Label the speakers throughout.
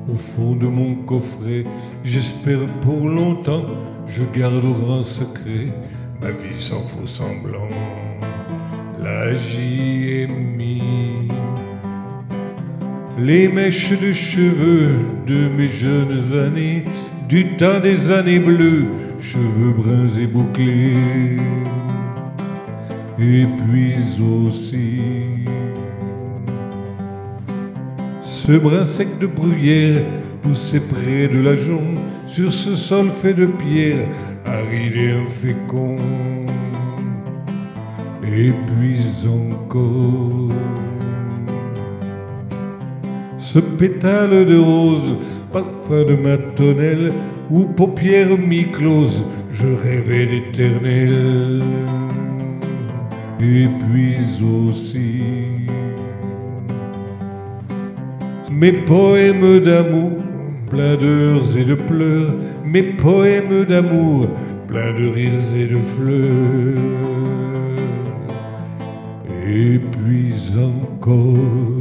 Speaker 1: au fond de mon coffret. J'espère pour longtemps, je garde au grand secret ma vie sans faux semblant. Là j'y ai mis les mèches de cheveux de mes jeunes années, du temps des années bleues, cheveux bruns et bouclés. Et puis aussi ce brin sec de bruyère poussé près de la jonc, sur ce sol fait de pierre, aride et infécond. Et puis encore ce pétale de rose, parfum de ma tonnelle, où paupières mi-closes, je rêvais d'éternel. Et puis aussi mes poèmes d'amour, pleins d'heures et de pleurs, mes poèmes d'amour, pleins de rires et de fleurs. Et puis encore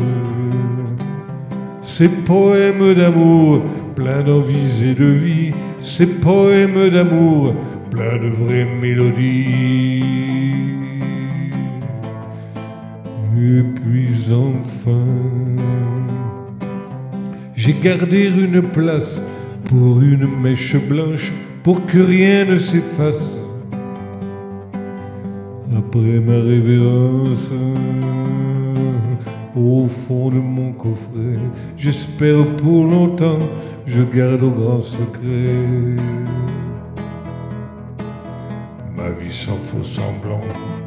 Speaker 1: ces poèmes d'amour, pleins d'envies et de vie, ces poèmes d'amour, pleins de vraies mélodies. Et puis enfin, j'ai gardé une place pour une mèche blanche, pour que rien ne s'efface. Après ma révérence, au fond de mon coffret, j'espère pour longtemps, je garde au grand secret ma vie sans faux semblant.